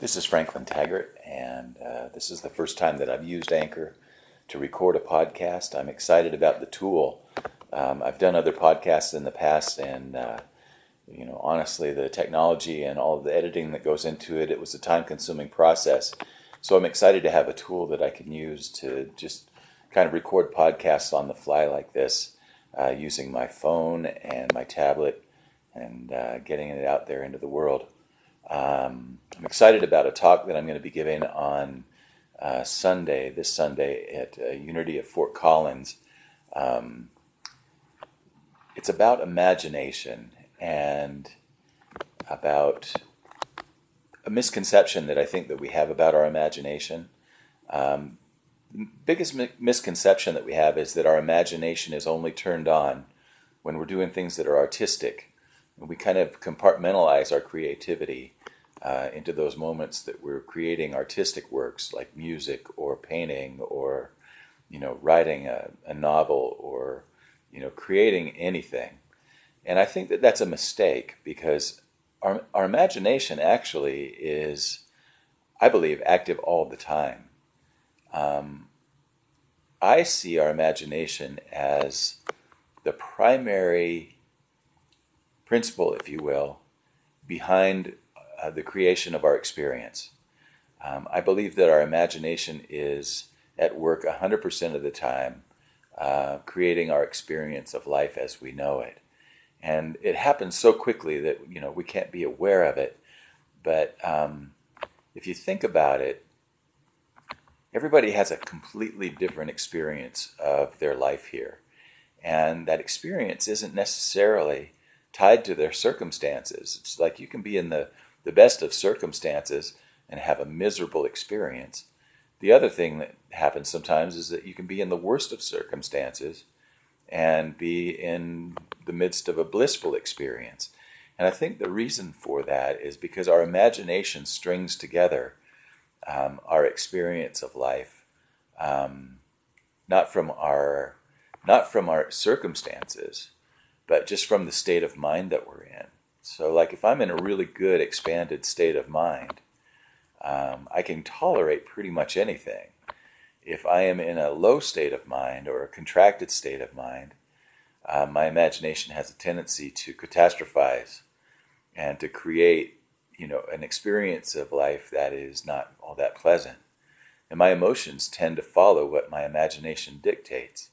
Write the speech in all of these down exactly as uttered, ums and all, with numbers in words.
This is Franklin Taggart, and uh, this is the first time that I've used Anchor to record a podcast. I'm excited about the tool. Um, I've done other podcasts in the past, and uh, you know, honestly, the technology and all of the editing that goes into it, it was a time-consuming process. So I'm excited to have a tool that I can use to just kind of record podcasts on the fly like this, uh, using my phone and my tablet, and uh, getting it out there into the world. Um, I'm excited about a talk that I'm going to be giving on uh, Sunday, this Sunday at uh, Unity of Fort Collins. Um, it's about imagination and about a misconception that I think that we have about our imagination. Um, the biggest mi- misconception that we have is that our imagination is only turned on when we're doing things that are artistic. We kind of compartmentalize our creativity uh, into those moments that we're creating artistic works like music or painting or, you know, writing a, a novel or, you know, creating anything. And I think that that's a mistake because our, our imagination actually is, I believe, active all the time. Um, I see our imagination as the primary principle, if you will, behind uh, the creation of our experience. Um, I believe that our imagination is at work one hundred percent of the time, uh, creating our experience of life as we know it. And it happens so quickly that, you know, we can't be aware of it. But um, if you think about it, everybody has a completely different experience of their life here. And that experience isn't necessarily tied to their circumstances. It's like you can be in the, the best of circumstances and have a miserable experience. The other thing that happens sometimes is that you can be in the worst of circumstances and be in the midst of a blissful experience. And I think the reason for that is because our imagination strings together um, our experience of life, um, not from our not from our circumstances, but just from the state of mind that we're in. So like if I'm in a really good expanded state of mind, um, I can tolerate pretty much anything. If I am in a low state of mind or a contracted state of mind, uh, my imagination has a tendency to catastrophize and to create, you know, an experience of life that is not all that pleasant. And my emotions tend to follow what my imagination dictates.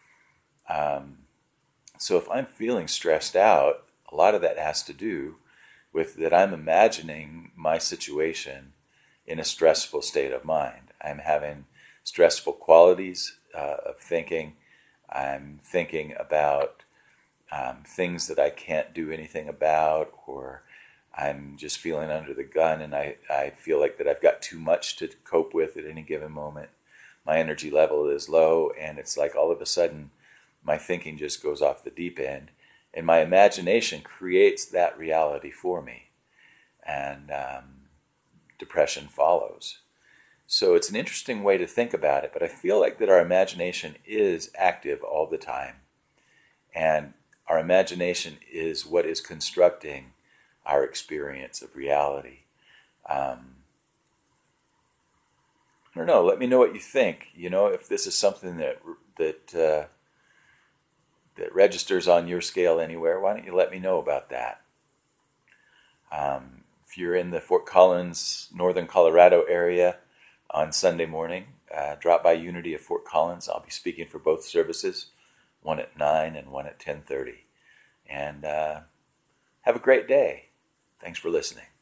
Um, So if I'm feeling stressed out, a lot of that has to do with that I'm imagining my situation in a stressful state of mind. I'm having stressful qualities uh, of thinking. I'm thinking about um, things that I can't do anything about, or I'm just feeling under the gun and I, I feel like that I've got too much to cope with at any given moment. My energy level is low, and it's like all of a sudden my thinking just goes off the deep end, and my imagination creates that reality for me, and um, depression follows. So it's an interesting way to think about it, but I feel like that our imagination is active all the time, and our imagination is what is constructing our experience of reality. Um, I don't know, let me know what you think. You know, if this is something that that uh, that registers on your scale anywhere, why don't you let me know about that? Um, if you're in the Fort Collins, Northern Colorado area on Sunday morning, uh, drop by Unity of Fort Collins. I'll be speaking for both services, one at nine and one at ten thirty. And uh, have a great day. Thanks for listening.